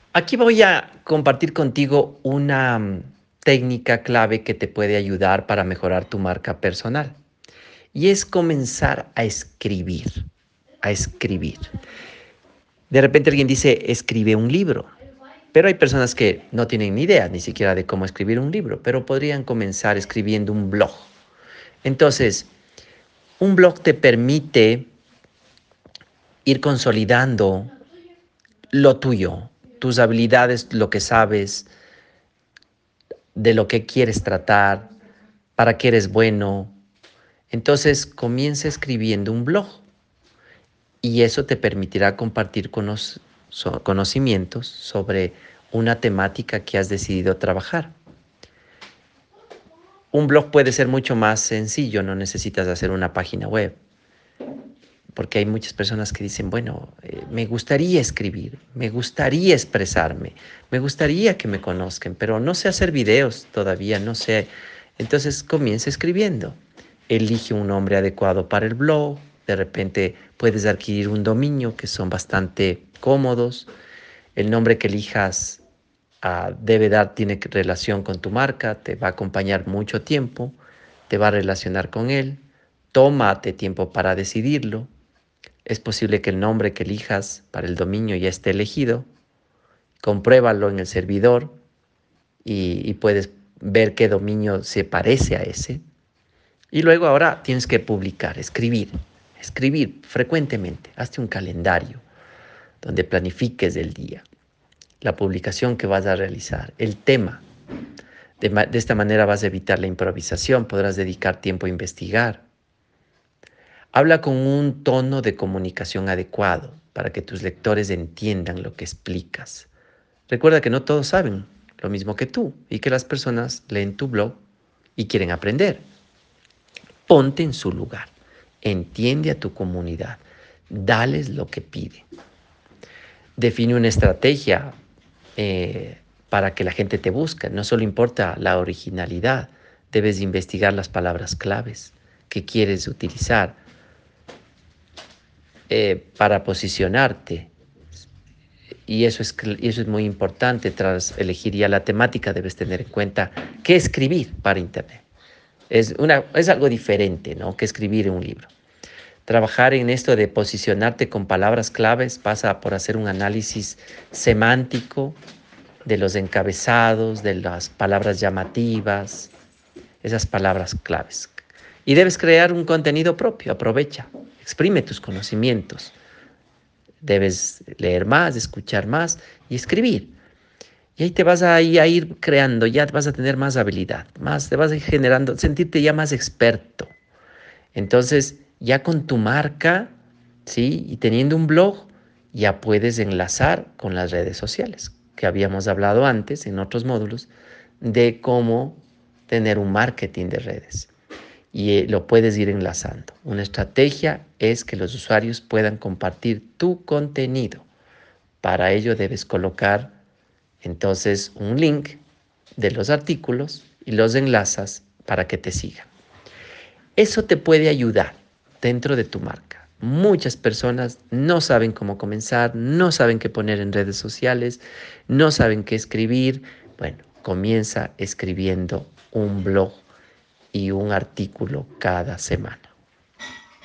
Aquí voy a compartir contigo una técnica clave que te puede ayudar para mejorar tu marca personal. Y es comenzar a escribir, a escribir. De repente alguien dice, escribe un libro. Pero hay personas que no tienen ni idea ni siquiera de cómo escribir un libro, pero podrían comenzar escribiendo un blog. Entonces, un blog te permite ir consolidando lo tuyo, tus habilidades, lo que sabes, de lo que quieres tratar, para qué eres bueno. Entonces comienza escribiendo un blog y eso te permitirá compartir conocimientos sobre una temática que has decidido trabajar. Un blog puede ser mucho más sencillo, no necesitas hacer una página web, porque hay muchas personas que dicen, bueno, me gustaría escribir, me gustaría expresarme, me gustaría que me conozcan, pero no sé hacer videos todavía, no sé. Entonces comienza escribiendo. Elige un nombre adecuado para el blog. De repente puedes adquirir un dominio que son bastante cómodos. El nombre que elijas tiene relación con tu marca, te va a acompañar mucho tiempo, te va a relacionar con él. Tómate tiempo para decidirlo. Es posible que el nombre que elijas para el dominio ya esté elegido. Compruébalo en el servidor y puedes ver qué dominio se parece a ese. Y luego ahora tienes que publicar, escribir frecuentemente. Hazte un calendario donde planifiques el día, la publicación que vas a realizar, el tema. De esta manera vas a evitar la improvisación, podrás dedicar tiempo a investigar. Habla con un tono de comunicación adecuado para que tus lectores entiendan lo que explicas. Recuerda que no todos saben lo mismo que tú y que las personas leen tu blog y quieren aprender. Ponte en su lugar, entiende a tu comunidad, dales lo que piden. Define una estrategia para que la gente te busque. No solo importa la originalidad, debes investigar las palabras claves que quieres utilizar para posicionarte. Y eso es muy importante. Tras elegir ya la temática, debes tener en cuenta qué escribir para Internet. Es algo diferente, ¿no?, que escribir un libro. Trabajar en esto de posicionarte con palabras claves pasa por hacer un análisis semántico de los encabezados, de las palabras llamativas, esas palabras claves. Y debes crear un contenido propio, aprovecha, exprime tus conocimientos. Debes leer más, escuchar más y escribir. Y ahí te vas a ir creando, ya vas a tener más habilidad, te vas a ir generando, sentirte ya más experto. Entonces, ya con tu marca, ¿sí?, y teniendo un blog, ya puedes enlazar con las redes sociales, que habíamos hablado antes en otros módulos, de cómo tener un marketing de redes. Y lo puedes ir enlazando. Una estrategia es que los usuarios puedan compartir tu contenido. Para ello debes colocar entonces un link de los artículos y los enlazas para que te sigan. Eso te puede ayudar dentro de tu marca. Muchas personas no saben cómo comenzar, no saben qué poner en redes sociales, no saben qué escribir. Bueno, comienza escribiendo un blog y un artículo cada semana.